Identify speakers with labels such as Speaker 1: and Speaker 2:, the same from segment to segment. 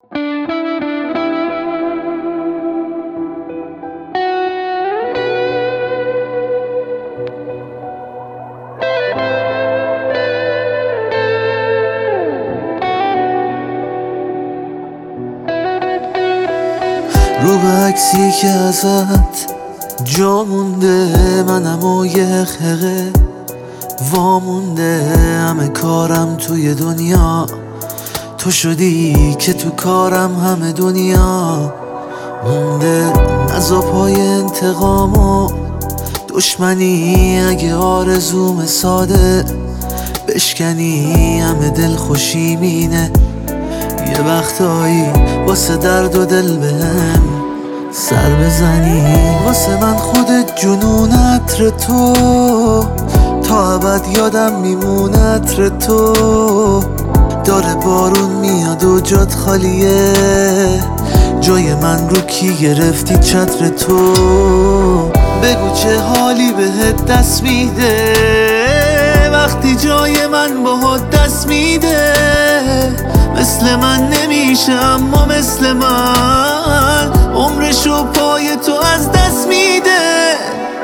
Speaker 1: رو به عکسی که ازت جا مونده، منم و یه خقه وامونده، همه کارم توی دنیا تو شدی که تو کارم همه دنیا مونده. نزا پای انتقام و دشمنی، اگه آرزوم ساده بشکنی همه دل خوشی مینه. یه وقتایی واسه درد و دل بهم سر بزنی، واسه من خودت جنون عطر تو، تا ابد یادم میمونه عطر تو. داره بارون میاد و جات خالیه، جای من رو کی گرفتی چتر تو. بگو چه حالی بهت دست میده وقتی جای من باهات دست میده. مثل من نمیشه اما مثل من عمرشو پای تو از دست میده.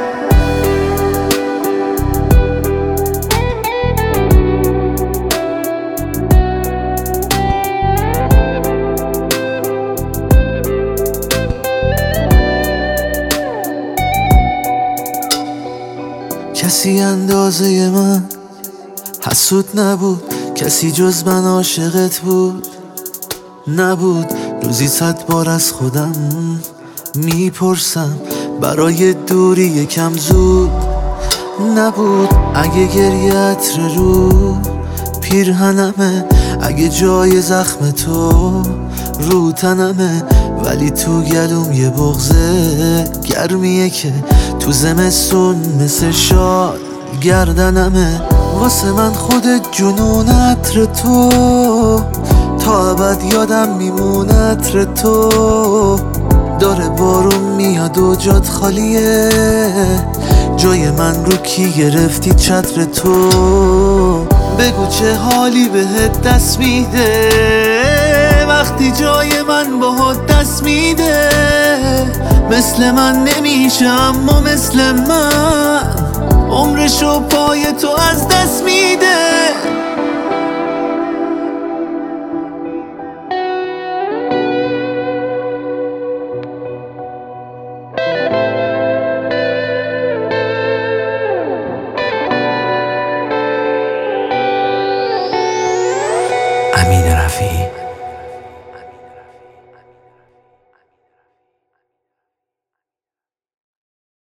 Speaker 1: کسی اندازه من حسود نبود، کسی جز من عاشقت بود نبود. روزی 100 بار از خودم میپرسم برای دوری یکم زود نبود. اگه گریه عطر رو پیرهنمه، اگه جای زخم تو رو تنمه، ولی تو گلوم یه بغضه گرمیه که تو زمستون مثل شال گردنمه. واسه من خودت جنون عطر تو، تا ابد یادم میمونه عطر تو. داره بارون میاد و جات خالیه، جای من رو کی گرفتی چتر تو. بگو چه حالی بهت دست میده وقتی جای من باهات دست میده. مثل من نمیشه اما مثل من عمرشو پای تو از دست میده. امین رفیعی.